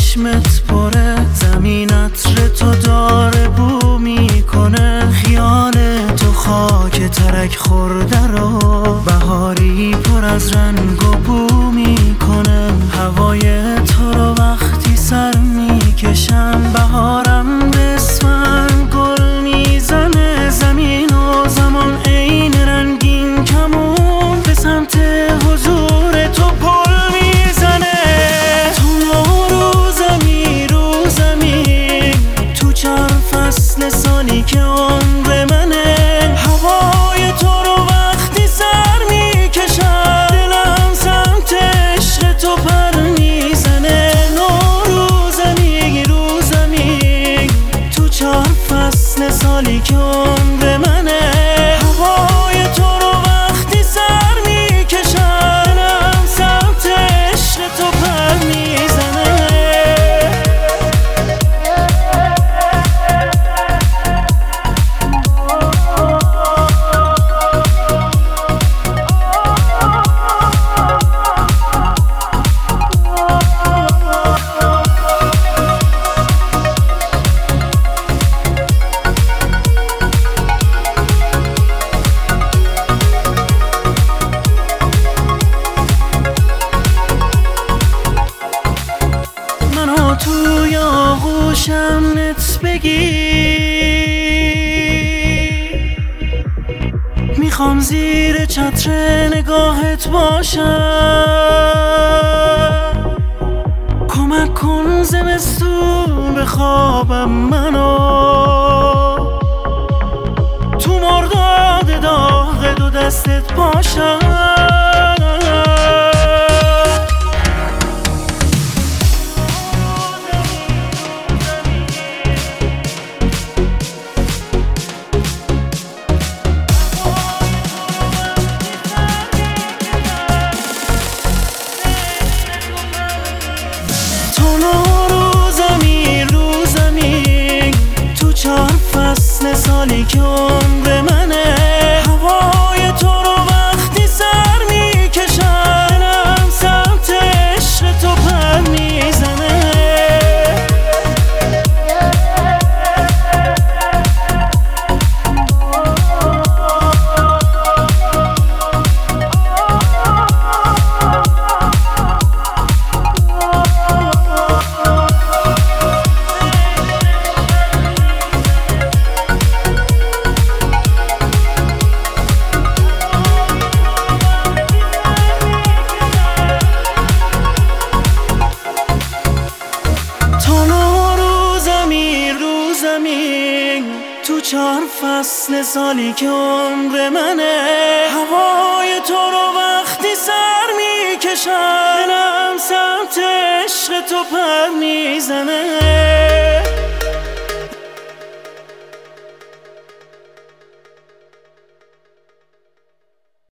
چشمت پره، زمین عطر تو داره بو میکنه، خیال تو خاک ترک خورده رو بهاری پر از رنگ و بو میکنه. هوای تو رو وقتی سر میکشم، بهارم به اسفند گل میزنه، زمین و زمان عین رنگین کمون به سمت حضور تو پل میزنه. سالی که عمر منه، هوای تو رو وقتی سر میکشم، دلم سمت عشق تو پر میزنه. نوروزمی روزمی تو 4 فصل سالی که عمر منه، هوای تو رو وقتی سر میکشم، دلم سمت عشق تو پر میزنه. توی آغوشم نت بگیر، میخوام زیر چتر نگاهت باشم. کمک کن زمستون به خوابم منو، تو مرداد داغ دو دستت باشم. روزمی تو 4 فصل سالی که عمر منه، هوای تو رو وقتی سر میکشم، دلم سمت عشق تو پر میزنه. تو 4 فصل سالی که عمر منه، هوای تو رو وقتی سر میکشم، دلم سمت عشق تو پر میزنه.